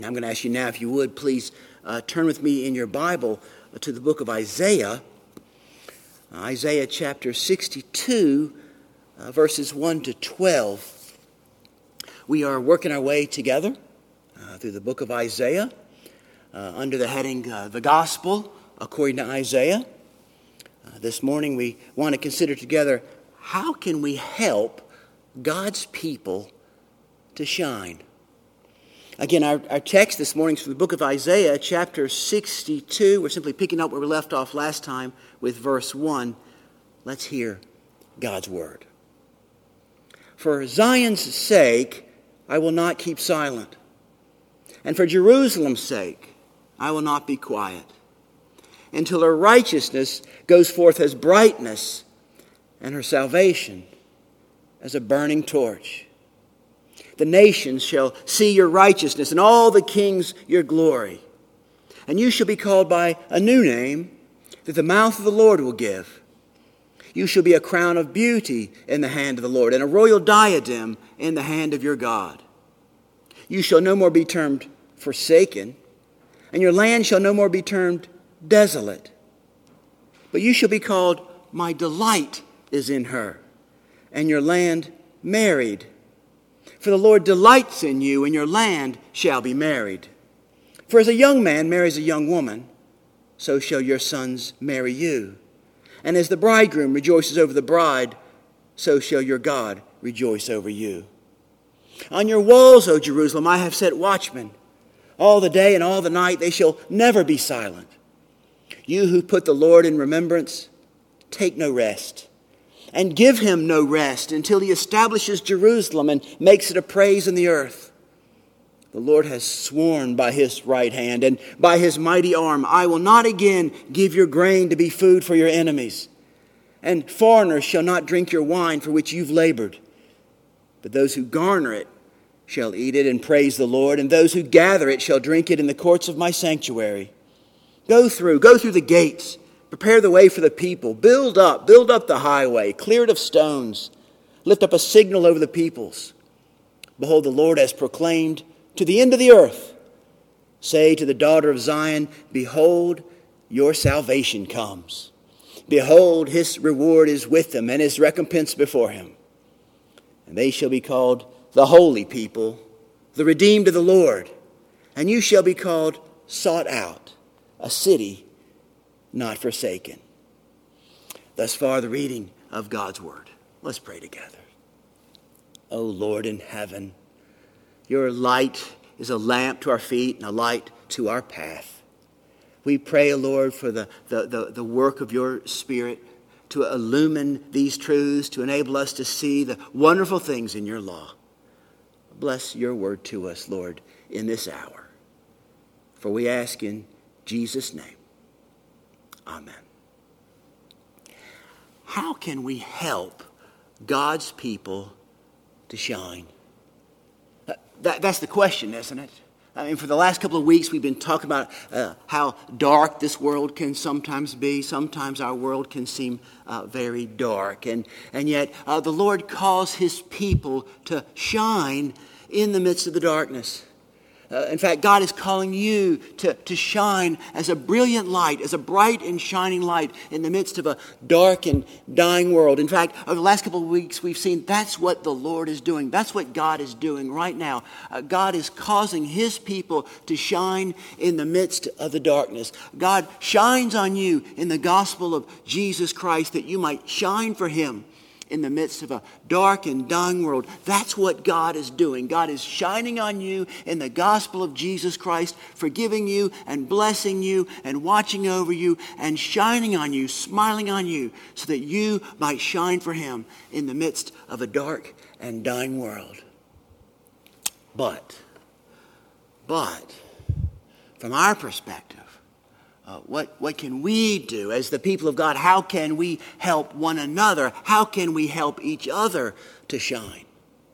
I'm going to ask you now, if you would, please turn with me in your Bible to the book of Isaiah. Isaiah chapter 62, verses 1 to 12. We are working our way together through the book of Isaiah under the heading, The Gospel According to Isaiah. This morning we want to consider together, how can we help God's people to shine? Again, our text this morning is from the book of Isaiah, chapter 62. We're simply picking up where we left off last time with verse 1. Let's hear God's word. For Zion's sake, I will not keep silent. And for Jerusalem's sake, I will not be quiet, until her righteousness goes forth as brightness, and her salvation as a burning torch. The nations shall see your righteousness, and all the kings your glory. And you shall be called by a new name that the mouth of the Lord will give. You shall be a crown of beauty in the hand of the Lord, and a royal diadem in the hand of your God. You shall no more be termed forsaken, and your land shall no more be termed desolate. But you shall be called, my delight is in her, and your land married. For the Lord delights in you, and your land shall be married. For as a young man marries a young woman, so shall your sons marry you. And as the bridegroom rejoices over the bride, so shall your God rejoice over you. On your walls, O Jerusalem, I have set watchmen. All the day and all the night they shall never be silent. You who put the Lord in remembrance, take no rest. And give him no rest until he establishes Jerusalem and makes it a praise in the earth. The Lord has sworn by his right hand and by his mighty arm, I will not again give your grain to be food for your enemies. And foreigners shall not drink your wine for which you've labored. But those who garner it shall eat it and praise the Lord. And those who gather it shall drink it in the courts of my sanctuary. Go through the gates. Prepare the way for the people. Build up the highway. Clear it of stones. Lift up a signal over the peoples. Behold, the Lord has proclaimed to the end of the earth. Say to the daughter of Zion, behold, your salvation comes. Behold, his reward is with them, and his recompense before him. And they shall be called the holy people, the redeemed of the Lord. And you shall be called sought out, a city not forsaken. Thus far the reading of God's word. Let's pray together. O Lord in heaven, your light is a lamp to our feet and a light to our path. We pray, O Lord, for the work of your Spirit to illumine these truths, to enable us to see the wonderful things in your law. Bless your word to us, Lord, in this hour. For we ask in Jesus' name. Amen. How can we help God's people to shine? That's the question, isn't it? I mean, for the last couple of weeks, we've been talking about how dark this world can sometimes be. Sometimes our world can seem very dark. And yet, the Lord calls his people to shine in the midst of the darkness. In fact, God is calling you to shine as a brilliant light, as a bright and shining light in the midst of a dark and dying world. In fact, over the last couple of weeks, we've seen that's what the Lord is doing. That's what God is doing right now. God is causing his people to shine in the midst of the darkness. God shines on you in the gospel of Jesus Christ that you might shine for him in the midst of a dark and dying world. That's what God is doing. God is shining on you in the gospel of Jesus Christ, forgiving you and blessing you and watching over you and shining on you, smiling on you, so that you might shine for him in the midst of a dark and dying world. But, from our perspective, what can we do as the people of God? How can we help one another? How can we help each other to shine?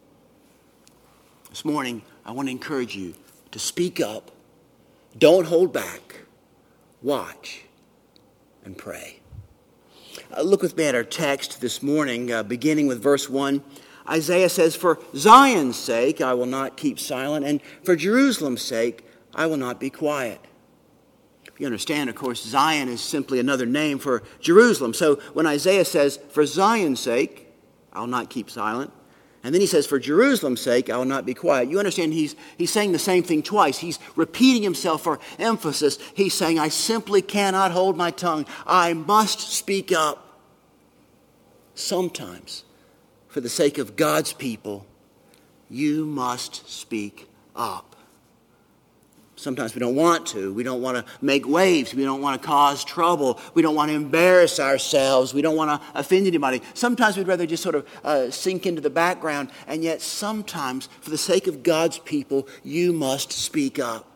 This morning, I want to encourage you to speak up. Don't hold back. Watch and pray. Look with me at our text this morning, beginning with verse 1. Isaiah says, for Zion's sake, I will not keep silent, and for Jerusalem's sake, I will not be quiet. You understand, of course, Zion is simply another name for Jerusalem. So when Isaiah says, for Zion's sake, I will not keep silent, and then he says, for Jerusalem's sake, I will not be quiet. You understand, he's saying the same thing twice. He's repeating himself for emphasis. He's saying, I simply cannot hold my tongue. I must speak up. Sometimes, for the sake of God's people, you must speak up. Sometimes we don't want to. We don't want to make waves. We don't want to cause trouble. We don't want to embarrass ourselves. We don't want to offend anybody. Sometimes we'd rather just sort of sink into the background. And yet sometimes, for the sake of God's people, you must speak up.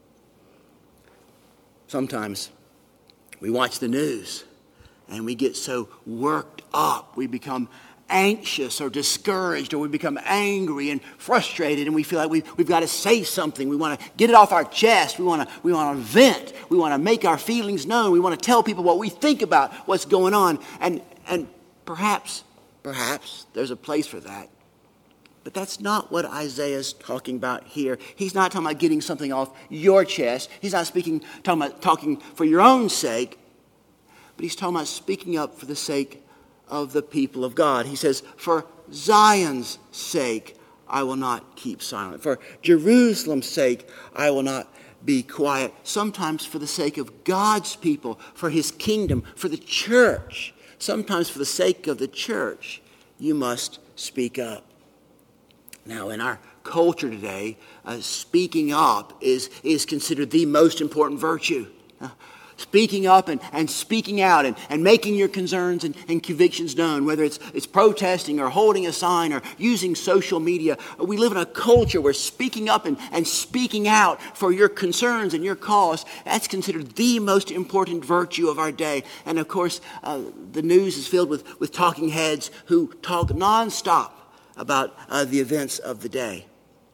Sometimes we watch the news and we get so worked up. We become anxious or discouraged, or we become angry and frustrated, and we feel like we've got to say something. We want to get it off our chest. We want to vent. We want to make our feelings known. We want to tell people what we think about what's going on. And perhaps there's a place for that. But that's not what Isaiah's talking about here. He's not talking about getting something off your chest. He's not talking for your own sake, but he's talking about speaking up for the sake of the people of God. He says, for Zion's sake, I will not keep silent. For Jerusalem's sake, I will not be quiet. Sometimes for the sake of God's people, for his kingdom, for the church. Sometimes for the sake of the church, you must speak up. Now, in our culture today, speaking up is considered the most important virtue. Speaking up and speaking out and making your concerns and convictions known, whether it's protesting or holding a sign or using social media. We live in a culture where speaking up and speaking out for your concerns and your cause, that's considered the most important virtue of our day. And of course, the news is filled with talking heads who talk nonstop about the events of the day.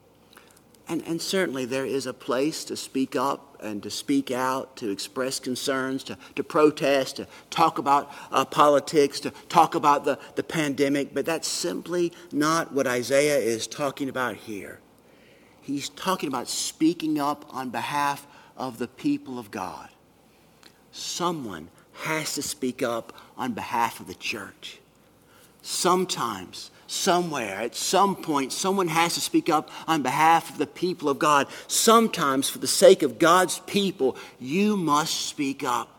And certainly there is a place to speak up and to speak out, to express concerns, to protest, to talk about politics, to talk about the pandemic. But that's simply not what Isaiah is talking about here. He's talking about speaking up on behalf of the people of God. Someone has to speak up on behalf of the church. Sometimes, somewhere, at some point, someone has to speak up on behalf of the people of God. Sometimes, for the sake of God's people, you must speak up.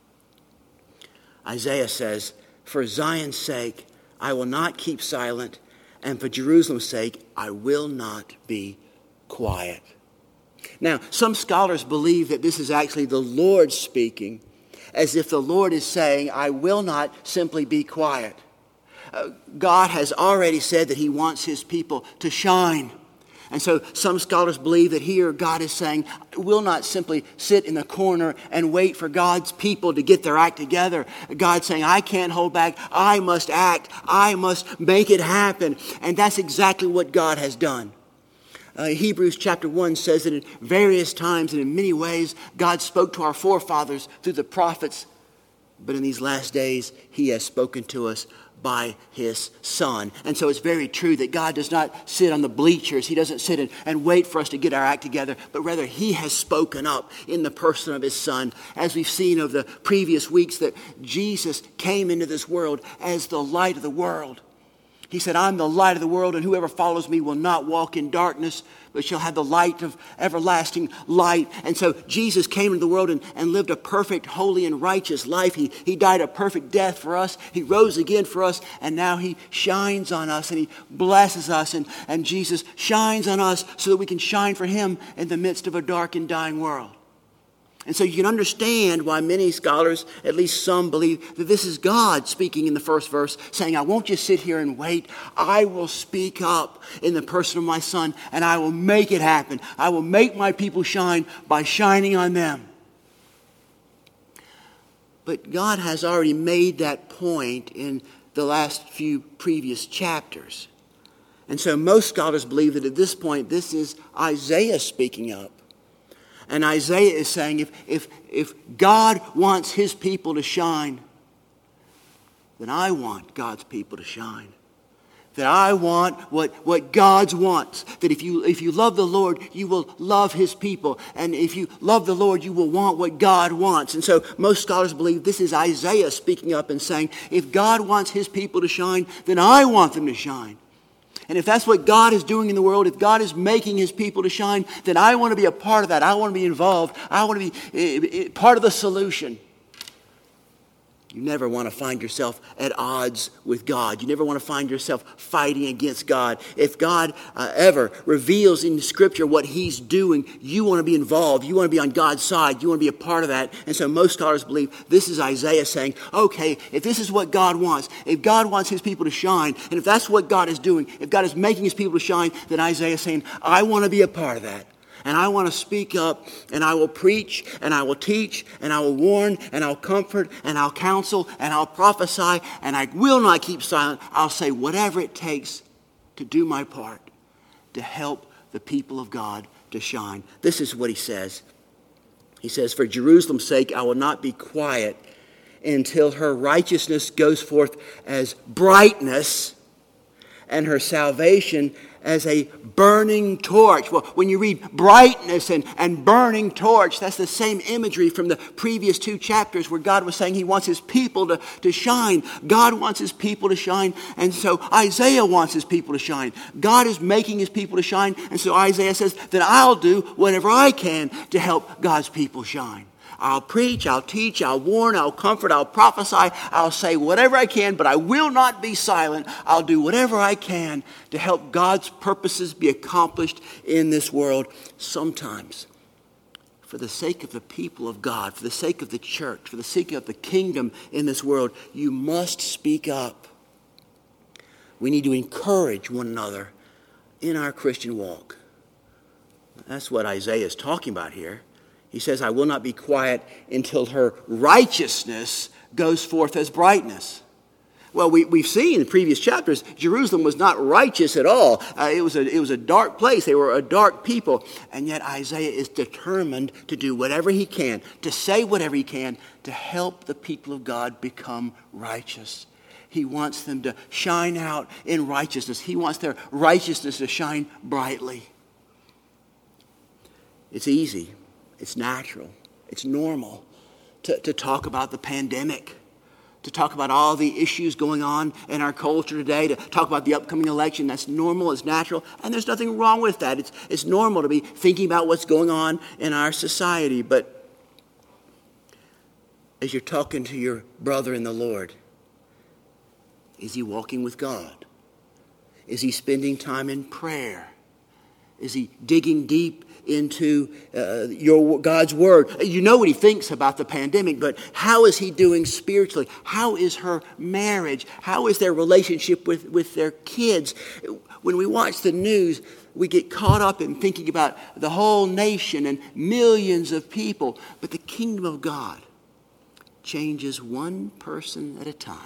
Isaiah says, for Zion's sake, I will not keep silent, and for Jerusalem's sake, I will not be quiet. Now, some scholars believe that this is actually the Lord speaking, as if the Lord is saying, I will not simply be quiet. God has already said that he wants his people to shine. And so some scholars believe that here God is saying, I will not simply sit in the corner and wait for God's people to get their act together. God's saying, I can't hold back. I must act. I must make it happen. And that's exactly what God has done. Hebrews chapter 1 says that in various times and in many ways, God spoke to our forefathers through the prophets. But in these last days, he has spoken to us by his Son. And so it's very true that God does not sit on the bleachers. He doesn't sit and wait for us to get our act together, but rather he has spoken up in the person of his Son. As we've seen over the previous weeks, that Jesus came into this world as the light of the world. He said, I'm the light of the world, and whoever follows me will not walk in darkness, but shall have the light of everlasting light. And so Jesus came into the world and lived a perfect, holy, and righteous life. He died a perfect death for us. He rose again for us, and now he shines on us, and he blesses us. And Jesus shines on us so that we can shine for him in the midst of a dark and dying world. And so you can understand why many scholars, at least some, believe that this is God speaking in the first verse, saying, I won't just sit here and wait. I will speak up in the person of my Son, and I will make it happen. I will make my people shine by shining on them. But God has already made that point in the last few previous chapters. And so most scholars believe that at this point, this is Isaiah speaking up. And Isaiah is saying, if God wants his people to shine, then I want God's people to shine. That I want what God wants. That if you love the Lord, you will love his people. And if you love the Lord, you will want what God wants. And so most scholars believe this is Isaiah speaking up and saying, if God wants his people to shine, then I want them to shine. And if that's what God is doing in the world, if God is making his people to shine, then I want to be a part of that. I want to be involved. I want to be part of the solution. You never want to find yourself at odds with God. You never want to find yourself fighting against God. If God ever reveals in Scripture what he's doing, you want to be involved. You want to be on God's side. You want to be a part of that. And so most scholars believe this is Isaiah saying, okay, if this is what God wants, if God wants his people to shine, and if that's what God is doing, if God is making his people to shine, then Isaiah is saying, I want to be a part of that. And I want to speak up, and I will preach, and I will teach, and I will warn, and I'll comfort, and I'll counsel, and I'll prophesy, and I will not keep silent. I'll say whatever it takes to do my part to help the people of God to shine. This is what he says. He says, for Jerusalem's sake, I will not be quiet until her righteousness goes forth as brightness and her salvation as a burning torch. Well, when you read brightness and burning torch, that's the same imagery from the previous two chapters where God was saying he wants his people to shine. God wants his people to shine, and so Isaiah wants his people to shine. God is making his people to shine, and so Isaiah says that I'll do whatever I can to help God's people shine. I'll preach, I'll teach, I'll warn, I'll comfort, I'll prophesy, I'll say whatever I can, but I will not be silent. I'll do whatever I can to help God's purposes be accomplished in this world. Sometimes, for the sake of the people of God, for the sake of the church, for the sake of the kingdom in this world, you must speak up. We need to encourage one another in our Christian walk. That's what Isaiah is talking about here. He says, I will not be quiet until her righteousness goes forth as brightness. Well, we've seen in previous chapters, Jerusalem was not righteous at all. It was a dark place. They were a dark people. And yet Isaiah is determined to do whatever he can, to say whatever he can, to help the people of God become righteous. He wants them to shine out in righteousness. He wants their righteousness to shine brightly. It's easy. It's natural. It's normal to talk about the pandemic, to talk about all the issues going on in our culture today, to talk about the upcoming election. That's normal. It's natural. And there's nothing wrong with that. It's normal to be thinking about what's going on in our society. But as you're talking to your brother in the Lord, is he walking with God? Is he spending time in prayer? Is he digging deep into God's Word? You know what he thinks about the pandemic, but how is he doing spiritually? How is her marriage? How is their relationship with their kids? When we watch the news, we get caught up in thinking about the whole nation and millions of people, but the kingdom of God changes one person at a time.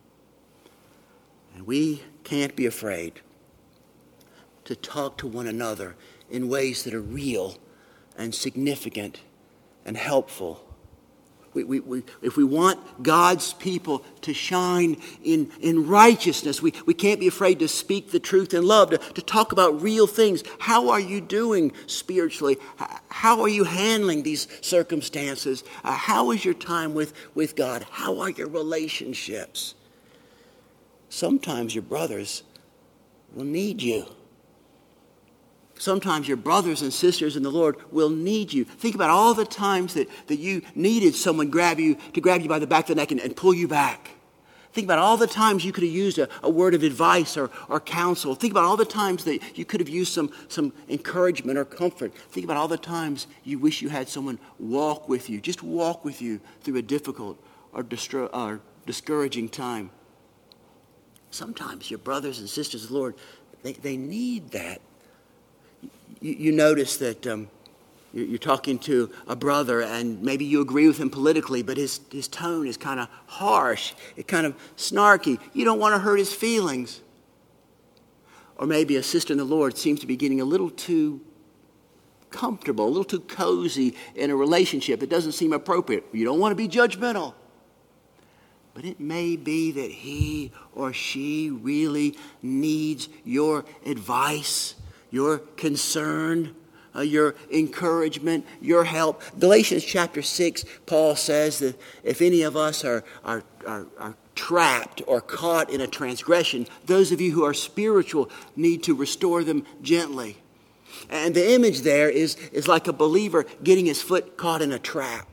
And we can't be afraid to talk to one another in ways that are real and significant and helpful. If we want God's people to shine in righteousness, we can't be afraid to speak the truth in love, to talk about real things. How are you doing spiritually? How are you handling these circumstances? How is your time with God? How are your relationships? Sometimes your brothers will need you. Sometimes your brothers and sisters in the Lord will need you. Think about all the times that you needed someone to grab you by the back of the neck and pull you back. Think about all the times you could have used a word of advice or counsel. Think about all the times that you could have used some encouragement or comfort. Think about all the times you wish you had someone walk with you, just walk with you through a difficult or discouraging time. Sometimes your brothers and sisters of the Lord, they need that. You notice that you're talking to a brother and maybe you agree with him politically, but his tone is kind of harsh, it's kind of snarky. You don't want to hurt his feelings. Or maybe a sister in the Lord seems to be getting a little too comfortable, a little too cozy in a relationship. It doesn't seem appropriate. You don't want to be judgmental. but it may be that he or she really needs your advice, your concern, your encouragement, your help. Galatians chapter 6, Paul says that if any of us are trapped or caught in a transgression, those of you who are spiritual need to restore them gently. And the image there is like a believer getting his foot caught in a trap.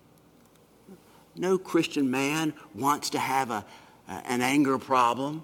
No Christian man wants to have an anger problem.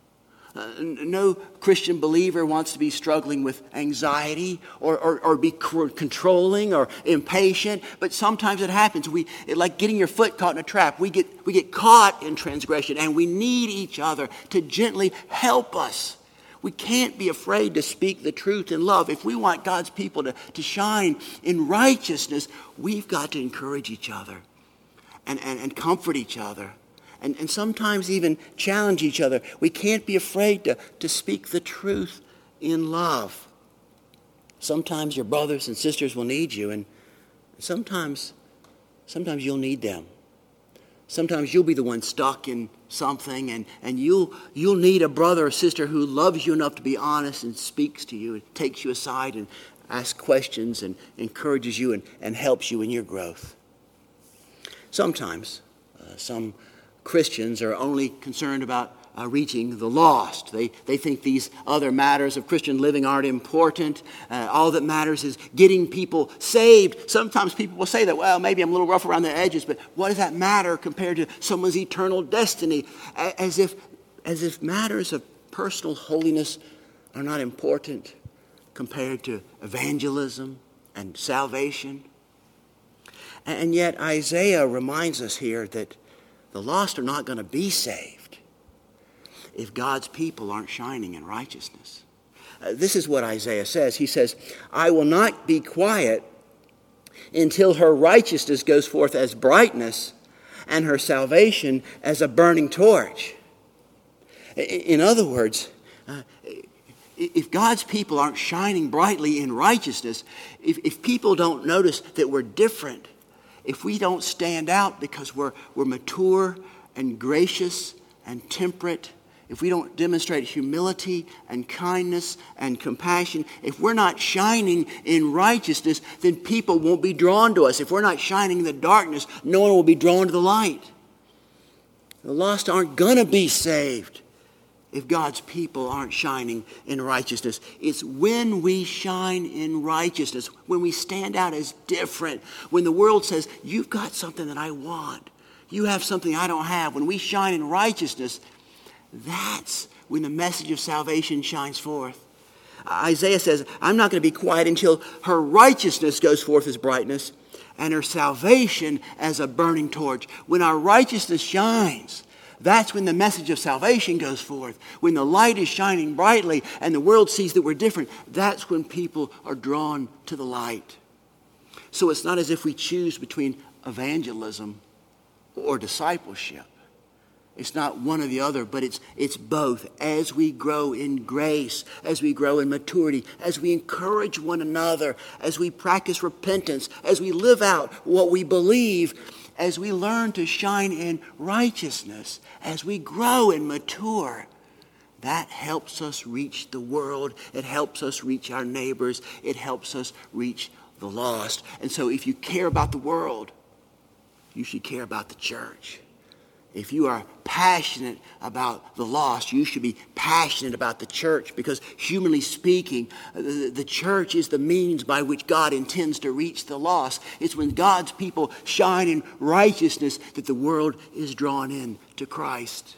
No Christian believer wants to be struggling with anxiety or be controlling or impatient. But sometimes it happens. Like getting your foot caught in a trap. We get caught in transgression, and we need each other to gently help us. We can't be afraid to speak the truth in love. If we want God's people to shine in righteousness, we've got to encourage each other and comfort each other. And sometimes even challenge each other. We can't be afraid to speak the truth in love. Sometimes your brothers and sisters will need you, and sometimes you'll need them. Sometimes you'll be the one stuck in something, and you'll need a brother or sister who loves you enough to be honest and speaks to you and takes you aside and asks questions and encourages you and helps you in your growth. Sometimes some Christians are only concerned about reaching the lost. They think these other matters of Christian living aren't important. All that matters is getting people saved. Sometimes people will say that, well, maybe I'm a little rough around the edges, but what does that matter compared to someone's eternal destiny? As if matters of personal holiness are not important compared to evangelism and salvation. And yet Isaiah reminds us here that the lost are not going to be saved if God's people aren't shining in righteousness. This is what Isaiah says. He says, I will not be quiet until her righteousness goes forth as brightness and her salvation as a burning torch. In other words, if God's people aren't shining brightly in righteousness, if people don't notice that we're different, if we don't stand out because we're mature and gracious and temperate, if we don't demonstrate humility and kindness and compassion, if we're not shining in righteousness, then people won't be drawn to us. If we're not shining in the darkness, no one will be drawn to the light. The lost aren't going to be saved if God's people aren't shining in righteousness. It's when we shine in righteousness, when we stand out as different, when the world says, you've got something that I want, you have something I don't have. When we shine in righteousness, that's when the message of salvation shines forth. Isaiah says, I'm not going to be quiet until her righteousness goes forth as brightness and her salvation as a burning torch. When our righteousness shines, that's when the message of salvation goes forth. When the light is shining brightly and the world sees that we're different, that's when people are drawn to the light. So it's not as if we choose between evangelism or discipleship. It's not one or the other, but it's both. As we grow in grace, as we grow in maturity, as we encourage one another, as we practice repentance, as we live out what we believe, as we learn to shine in righteousness, as we grow and mature, that helps us reach the world. It helps us reach our neighbors. It helps us reach the lost. And so if you care about the world, you should care about the church. If you are passionate about the lost, you should be passionate about the church, because humanly speaking, the church is the means by which God intends to reach the lost. It's when God's people shine in righteousness that the world is drawn in to Christ.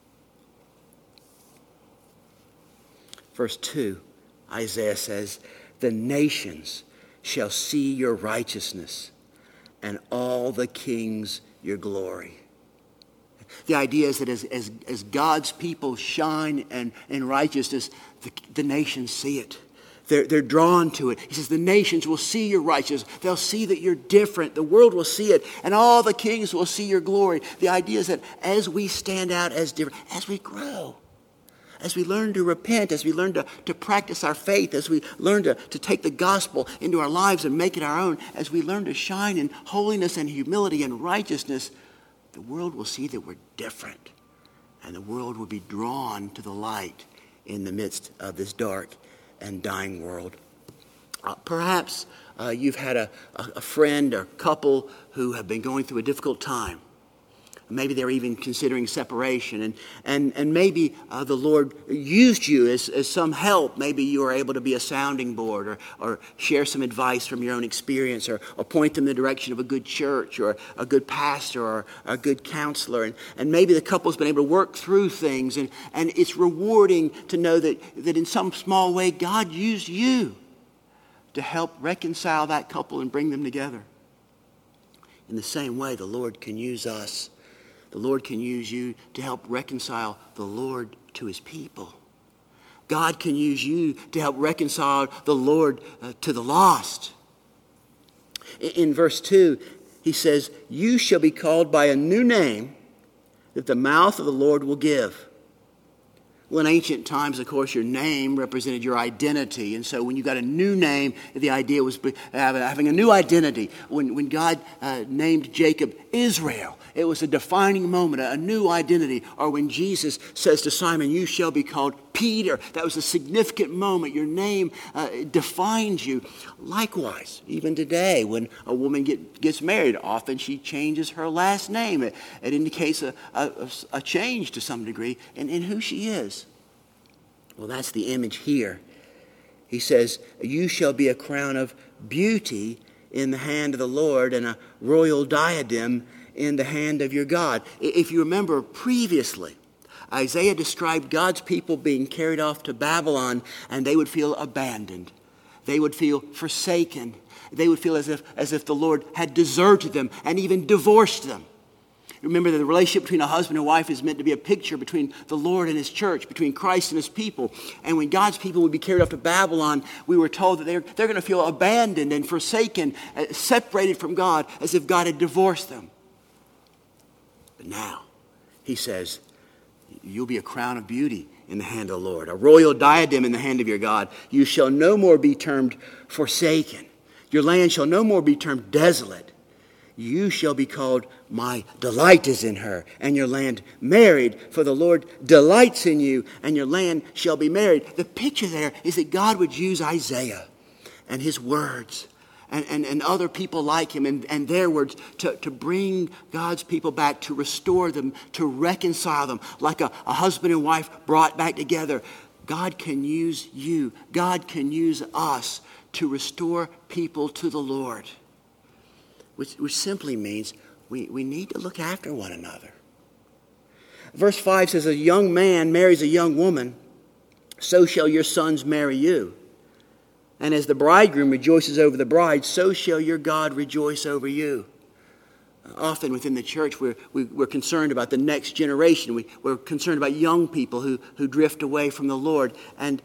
Verse 2, Isaiah says, the nations shall see your righteousness, and all the kings your glory. The idea is that as God's people shine in righteousness, the nations see it. They're drawn to it. He says the nations will see your righteousness. They'll see that you're different. The world will see it. And all the kings will see your glory. The idea is that as we stand out as different, as we grow, as we learn to repent, as we learn to practice our faith, as we learn to take the gospel into our lives and make it our own, as we learn to shine in holiness and humility and righteousness, the world will see that we're different. And the world will be drawn to the light in the midst of this dark and dying world. Perhaps you've had a friend or couple who have been going through a difficult time. Maybe they're even considering separation. And maybe the Lord used you as some help. Maybe you were able to be a sounding board or share some advice from your own experience or point them in the direction of a good church or a good pastor or a good counselor. And maybe the couple's been able to work through things. And it's rewarding to know that in some small way God used you to help reconcile that couple and bring them together. In the same way, the Lord can use us. The Lord can use you to help reconcile the Lord to his people. God can use you to help reconcile the Lord to the lost. In verse 2, he says, "You shall be called by a new name that the mouth of the Lord will give." Well, in ancient times, of course, your name represented your identity. And so when you got a new name, the idea was having a new identity. When God named Jacob Israel, it was a defining moment, a new identity. Or when Jesus says to Simon, "You shall be called Peter," that was a significant moment. Your name defines you. Likewise, even today, when a woman gets married, often she changes her last name. It indicates a change to some degree in who she is. Well, that's the image here. He says, "You shall be a crown of beauty in the hand of the Lord and a royal diadem in the hand of your God." If you remember previously, Isaiah described God's people being carried off to Babylon, and they would feel abandoned. They would feel forsaken. They would feel as if the Lord had deserted them and even divorced them. Remember that the relationship between a husband and wife is meant to be a picture between the Lord and his church, between Christ and his people. And when God's people would be carried off to Babylon, we were told that they're going to feel abandoned and forsaken, separated from God, as if God had divorced them. But now, he says, you'll be a crown of beauty in the hand of the Lord, a royal diadem in the hand of your God. You shall no more be termed forsaken. Your land shall no more be termed desolate. You shall be called, "My delight is in her," and your land married, for the Lord delights in you, and your land shall be married. The picture there is that God would use Isaiah and his words and other people like him and their words to bring God's people back, to restore them, to reconcile them, like a husband and wife brought back together. God can use you. God can use us to restore people to the Lord. Which simply means we need to look after one another. Verse 5 says, "A young man marries a young woman, so shall your sons marry you. And as the bridegroom rejoices over the bride, so shall your God rejoice over you." Often within the church, we're concerned about the next generation. We're concerned about young people who drift away from the Lord. And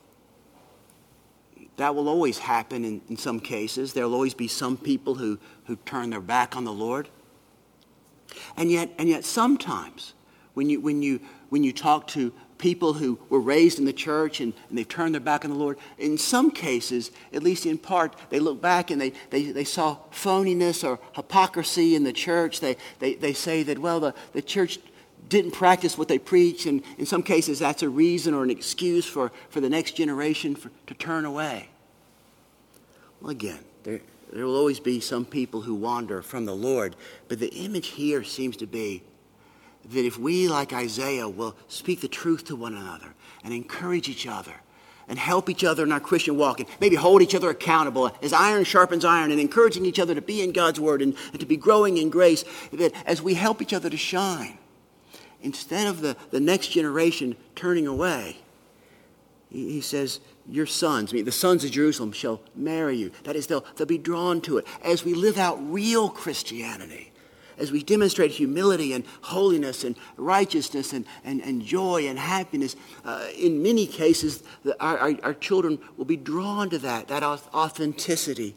that will always happen in some cases. There will always be some people who turn their back on the Lord. And yet sometimes when you talk to people who were raised in the church and they've turned their back on the Lord, in some cases, at least in part, they look back and they saw phoniness or hypocrisy in the church. They say that, well, the church didn't practice what they preach, and in some cases that's a reason or an excuse for the next generation to turn away. Well, again, there will always be some people who wander from the Lord, but the image here seems to be that if we, like Isaiah, will speak the truth to one another and encourage each other and help each other in our Christian walk and maybe hold each other accountable as iron sharpens iron, and encouraging each other to be in God's Word and to be growing in grace, that as we help each other to shine, instead of the next generation turning away, he says, your sons, the sons of Jerusalem, shall marry you. That is, they'll be drawn to it. As we live out real Christianity, as we demonstrate humility and holiness and righteousness and joy and happiness, in many cases, our children will be drawn to that authenticity.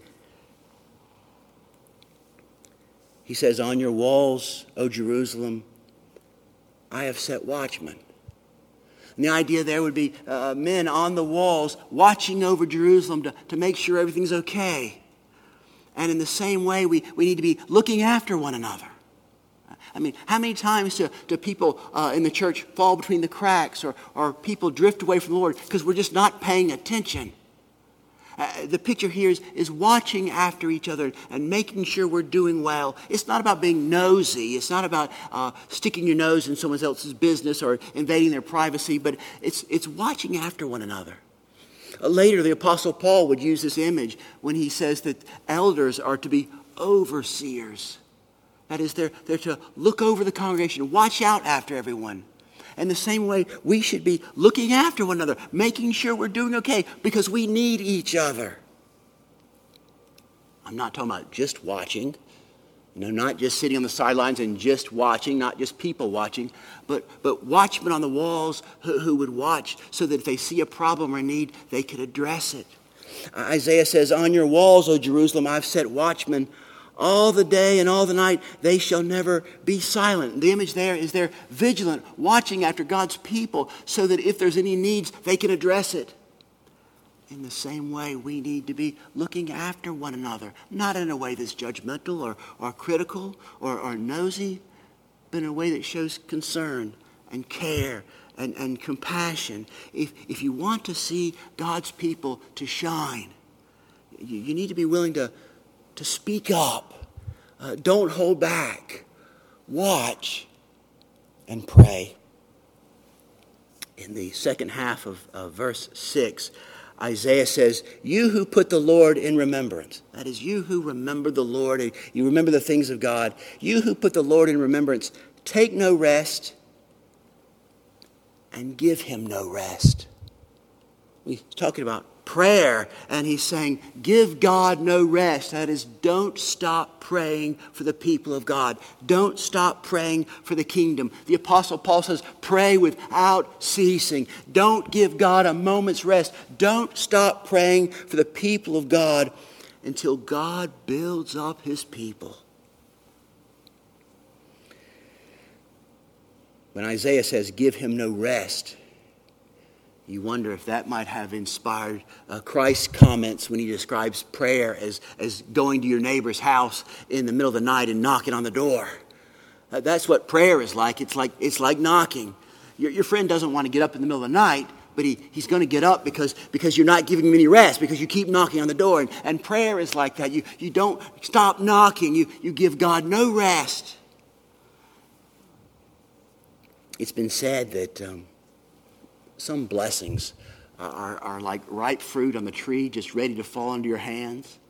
He says, on your walls, O Jerusalem, I have set watchmen. And the idea there would be men on the walls watching over Jerusalem to make sure everything's okay. And in the same way, we need to be looking after one another. I mean, how many times do people in the church fall between the cracks or people drift away from the Lord because we're just not paying attention? The picture here is watching after each other and making sure we're doing well. It's not about being nosy. It's not about sticking your nose in someone else's business or invading their privacy, but it's watching after one another. Later, the Apostle Paul would use this image when he says that elders are to be overseers. That is, they're to look over the congregation, watch out after everyone. In the same way, we should be looking after one another, making sure we're doing okay, because we need each other. I'm not talking about just watching, not just sitting on the sidelines and just watching, not just people watching, but watchmen on the walls who would watch so that if they see a problem or need, they could address it. Isaiah says, "On your walls, O Jerusalem, I've set watchmen all the day and all the night, they shall never be silent." The image there is they're vigilant, watching after God's people so that if there's any needs, they can address it. In the same way, we need to be looking after one another, not in a way that's judgmental or critical or nosy, but in a way that shows concern and care and compassion. If you want to see God's people to shine, you need to be willing to speak up. Don't hold back. Watch and pray. In the second half of verse 6, Isaiah says, "You who put the Lord in remembrance," that is, you who remember the Lord, and you remember the things of God, "you who put the Lord in remembrance, take no rest and give him no rest." He's talking about prayer, and he's saying, give God no rest. That is, don't stop praying for the people of God. Don't stop praying for the kingdom. The Apostle Paul says, pray without ceasing. Don't give God a moment's rest. Don't stop praying for the people of God until God builds up his people. When Isaiah says, give him no rest, you wonder if that might have inspired Christ's comments when he describes prayer as going to your neighbor's house in the middle of the night and knocking on the door. That's what prayer is like. It's like knocking. Your friend doesn't want to get up in the middle of the night, but he's going to get up because you're not giving him any rest, because you keep knocking on the door. And prayer is like that. You don't stop knocking. You give God no rest. It's been said that some blessings are like ripe fruit on the tree, just ready to fall into your hands.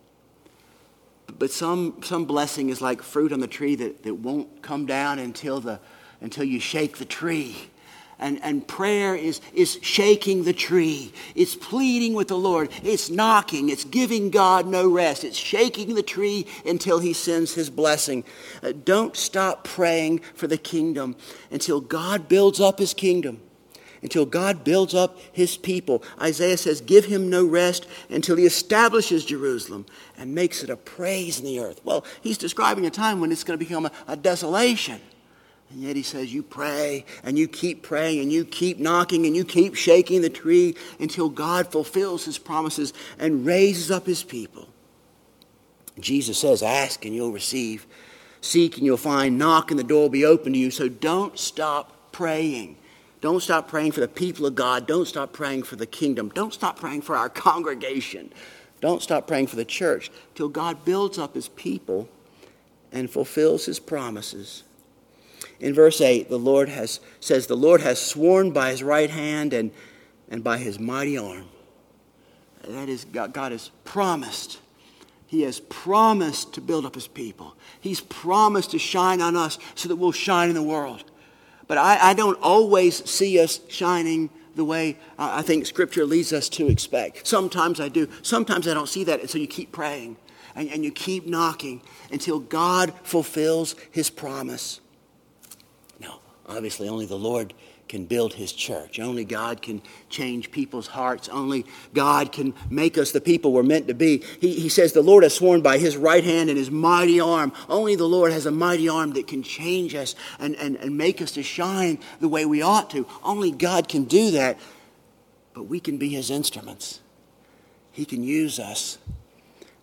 But some blessing is like fruit on the tree that won't come down until you shake the tree. And prayer is shaking the tree. It's pleading with the Lord. It's knocking. It's giving God no rest. It's shaking the tree until he sends his blessing. Don't stop praying for the kingdom until God builds up his kingdom. Until God builds up his people. Isaiah says, give him no rest until he establishes Jerusalem and makes it a praise in the earth. Well, he's describing a time when it's going to become a desolation. And yet he says, you pray and you keep praying and you keep knocking and you keep shaking the tree until God fulfills his promises and raises up his people. Jesus says, ask and you'll receive. Seek and you'll find. Knock and the door will be open to you. So don't stop praying. Don't stop praying for the people of God. Don't stop praying for the kingdom. Don't stop praying for our congregation. Don't stop praying for the church till God builds up his people and fulfills his promises. In verse 8, the Lord has sworn by his right hand and by his mighty arm. That is, God has promised. He has promised to build up his people. He's promised to shine on us so that we'll shine in the world. But I don't always see us shining the way I think Scripture leads us to expect. Sometimes I do. Sometimes I don't see that. And so you keep praying and you keep knocking until God fulfills his promise. Now, obviously only the Lord can build his church. Only God can change people's hearts. Only God can make us the people we're meant to be. He says the Lord has sworn by his right hand and his mighty arm. Only the Lord has a mighty arm that can change us and make us to shine the way we ought to. Only God can do that. But we can be his instruments. He can use us.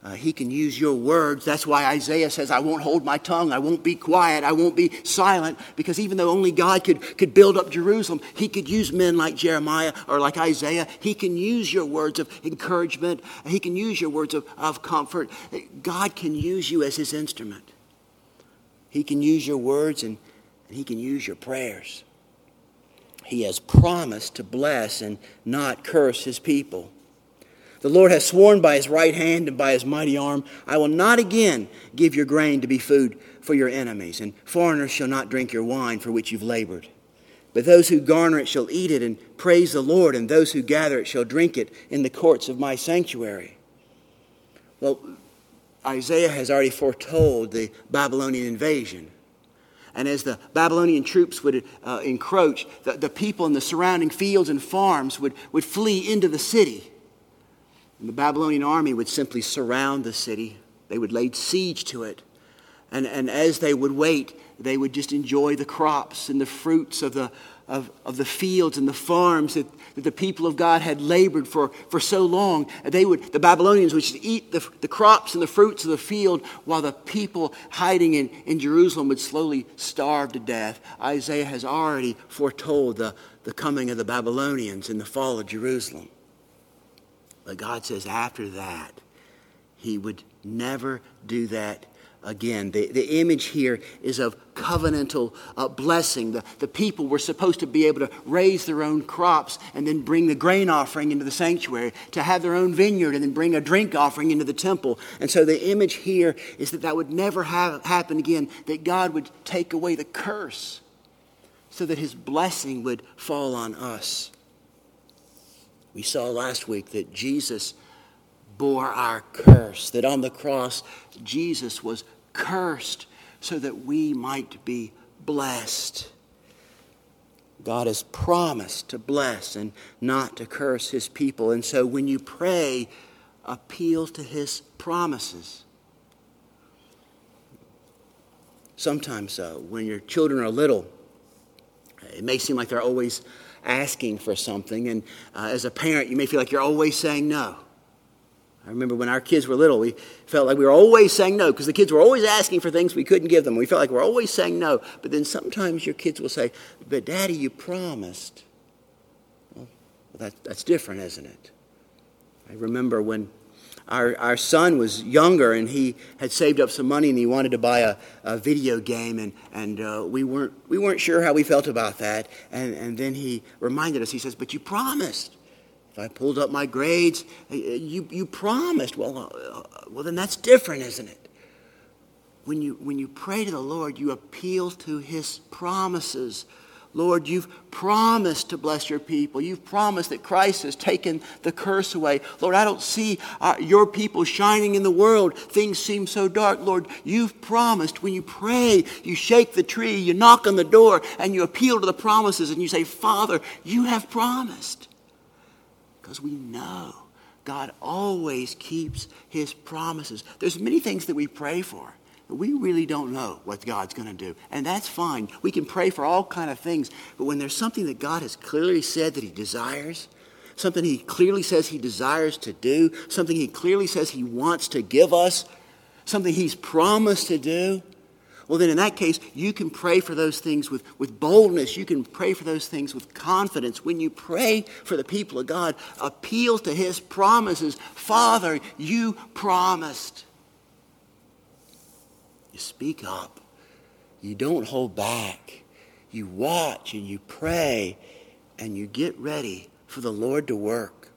He can use your words. That's why Isaiah says, I won't hold my tongue. I won't be quiet. I won't be silent. Because even though only God could build up Jerusalem, he could use men like Jeremiah or like Isaiah. He can use your words of encouragement. He can use your words of comfort. God can use you as his instrument. He can use your words and he can use your prayers. He has promised to bless and not curse his people. The Lord has sworn by his right hand and by his mighty arm, I will not again give your grain to be food for your enemies, and foreigners shall not drink your wine for which you've labored. But those who garner it shall eat it and praise the Lord, and those who gather it shall drink it in the courts of my sanctuary. Well, Isaiah has already foretold the Babylonian invasion. And as the Babylonian troops would encroach, the people in the surrounding fields and farms would flee into the city. And the Babylonian army would simply surround the city. They would lay siege to it. And as they would wait, they would just enjoy the crops and the fruits of the fields and the farms that the people of God had labored for so long. The Babylonians would just eat the crops and the fruits of the field while the people hiding in Jerusalem would slowly starve to death. Isaiah has already foretold the coming of the Babylonians and the fall of Jerusalem. But God says after that, he would never do that again. The image here is of covenantal blessing. The people were supposed to be able to raise their own crops and then bring the grain offering into the sanctuary, to have their own vineyard and then bring a drink offering into the temple. And so the image here is that would never happen again, that God would take away the curse so that his blessing would fall on us. We saw last week that Jesus bore our curse, that on the cross Jesus was cursed so that we might be blessed. God has promised to bless and not to curse his people. And so when you pray, appeal to his promises. Sometimes when your children are little, it may seem like they're always asking for something, and as a parent you may feel like you're always saying no. I remember when our kids were little, we felt like we were always saying no because the kids were always asking for things we couldn't give them. We felt like we're always saying no. But then sometimes your kids will say, but Daddy, you promised. Well, that's different, isn't it? I remember when our son was younger and he had saved up some money and he wanted to buy a video game, and we weren't sure how we felt about that. And then he reminded us, he says, but you promised. If I pulled up my grades, you promised. Well, then that's different, isn't it? When you pray to the Lord, you appeal to his promises. Lord, you've promised to bless your people. You've promised that Christ has taken the curse away. Lord, I don't see your people shining in the world. Things seem so dark. Lord, you've promised. When you pray, you shake the tree, you knock on the door, and you appeal to the promises, and you say, Father, you have promised. Because we know God always keeps his promises. There's many things that we pray for, but we really don't know what God's going to do. And that's fine. We can pray for all kind of things. But when there's something that God has clearly said that he desires, something he clearly says he desires to do, something he clearly says he wants to give us, something he's promised to do, well, then in that case, you can pray for those things with boldness. You can pray for those things with confidence. When you pray for the people of God, appeal to his promises. Father, you promised. You speak up. You don't hold back. You watch and you pray and you get ready for the Lord to work.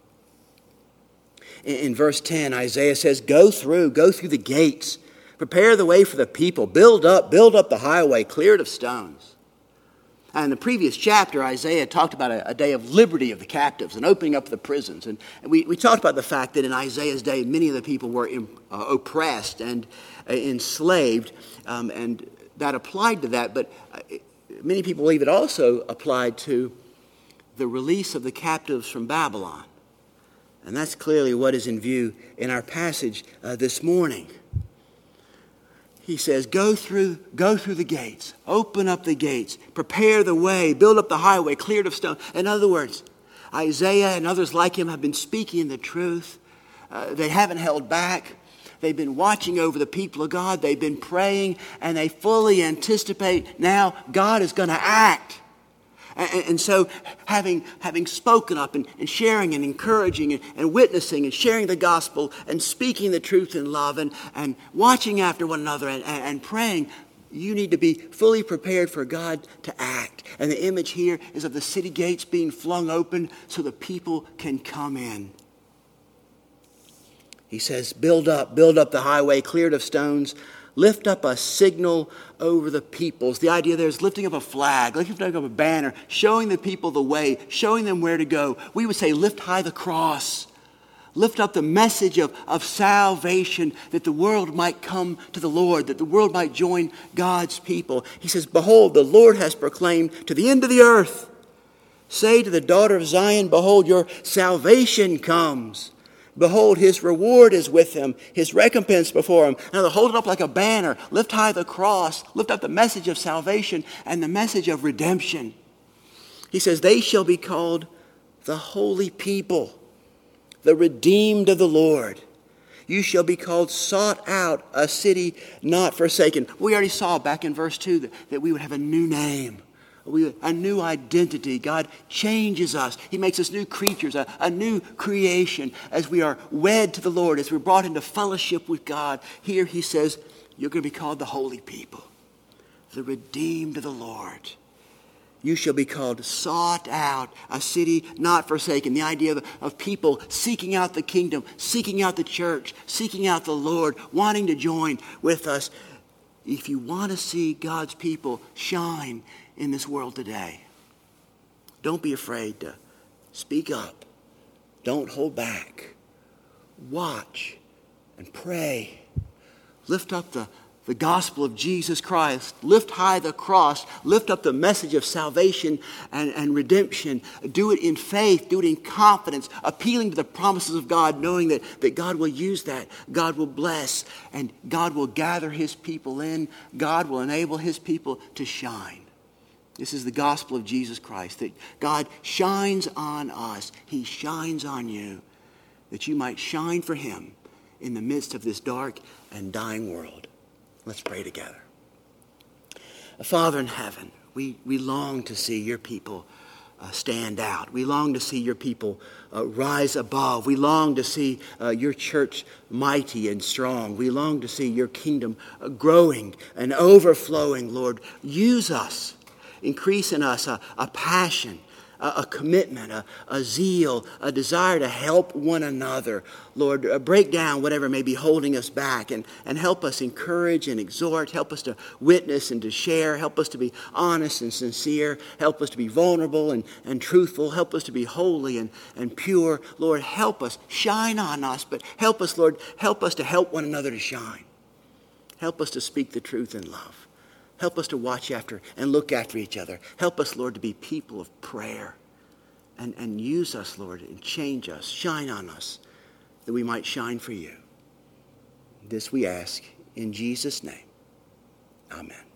In verse 10, Isaiah says, go through the gates. Prepare the way for the people. Build up the highway, clear it of stones. And in the previous chapter, Isaiah talked about a day of liberty of the captives and opening up the prisons. And we talked about the fact that in Isaiah's day, many of the people were oppressed and enslaved, and that applied to that. But many people believe it also applied to the release of the captives from Babylon. And that's clearly what is in view in our passage this morning. He says, go through the gates, open up the gates, prepare the way, build up the highway, cleared of stone. In other words, Isaiah and others like him have been speaking the truth. They haven't held back. They've been watching over the people of God. They've been praying, and they fully anticipate now God is going to act. And so having spoken up and sharing and encouraging and witnessing and sharing the gospel and speaking the truth in love and watching after one another and praying, you need to be fully prepared for God to act. And the image here is of the city gates being flung open so the people can come in. He says, build up the highway cleared of stones. Lift up a signal over the peoples. The idea there is lifting up a flag, lifting up a banner, showing the people the way, showing them where to go. We would say lift high the cross. Lift up the message of salvation, that the world might come to the Lord, that the world might join God's people. He says, behold, the Lord has proclaimed to the end of the earth. Say to the daughter of Zion, behold, your salvation comes. Behold, his reward is with him, his recompense before him. Now they'll hold it up like a banner. Lift high the cross. Lift up the message of salvation and the message of redemption. He says, they shall be called the holy people, the redeemed of the Lord. You shall be called sought out, a city not forsaken. We already saw back in verse 2 that we would have a new name. A new identity. God changes us. He makes us new creatures, a new creation as we are wed to the Lord, as we're brought into fellowship with God. Here he says, you're going to be called the holy people, the redeemed of the Lord. You shall be called sought out, a city not forsaken. The idea of people seeking out the kingdom, seeking out the church, seeking out the Lord, wanting to join with us. If you want to see God's people shine in this world today, don't be afraid to speak up. Don't hold back. Watch and pray. Lift up the gospel of Jesus Christ. Lift high the cross. Lift up the message of salvation and redemption. Do it in faith. Do it in confidence. Appealing to the promises of God, knowing that God will use that. God will bless. And God will gather his people in. God will enable his people to shine. This is the gospel of Jesus Christ, that God shines on us. He shines on you, that you might shine for him in the midst of this dark and dying world. Let's pray together. Father in heaven, we long to see your people stand out. We long to see your people rise above. We long to see your church mighty and strong. We long to see your kingdom growing and overflowing, Lord. Use us. Increase in us a passion, a commitment, a zeal, a desire to help one another. Lord, break down whatever may be holding us back and help us encourage and exhort. Help us to witness and to share. Help us to be honest and sincere. Help us to be vulnerable and truthful. Help us to be holy and pure. Lord, help us. Shine on us, but help us, Lord. Help us to help one another to shine. Help us to speak the truth in love. Help us to watch after and look after each other. Help us, Lord, to be people of prayer. And use us, Lord, and change us. Shine on us, that we might shine for you. This we ask in Jesus' name. Amen.